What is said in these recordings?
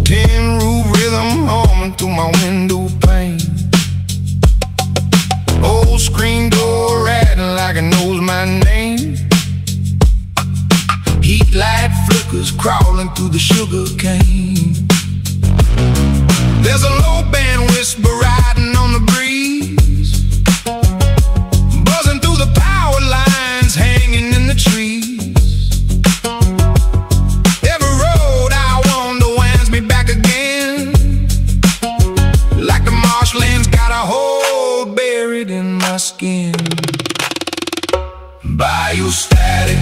Tin roof rhythm humming through my window pane. Old screen door rattling like it knows my name. Heat light flickers crawling through the sugar cane. There's a low band whisper riding on the breeze, buzzing through the power lines hanging in the trees. Every road I wander winds me back again, like the marshlands got a hole buried in my skin. Bayou static,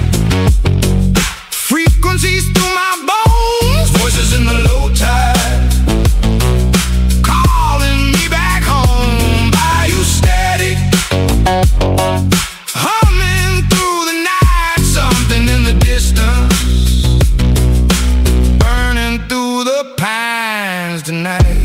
frequencies through my bones, voices in the low tide, calling me back home. Bayou static, humming through the night, something in the distance, burning through the pines tonight.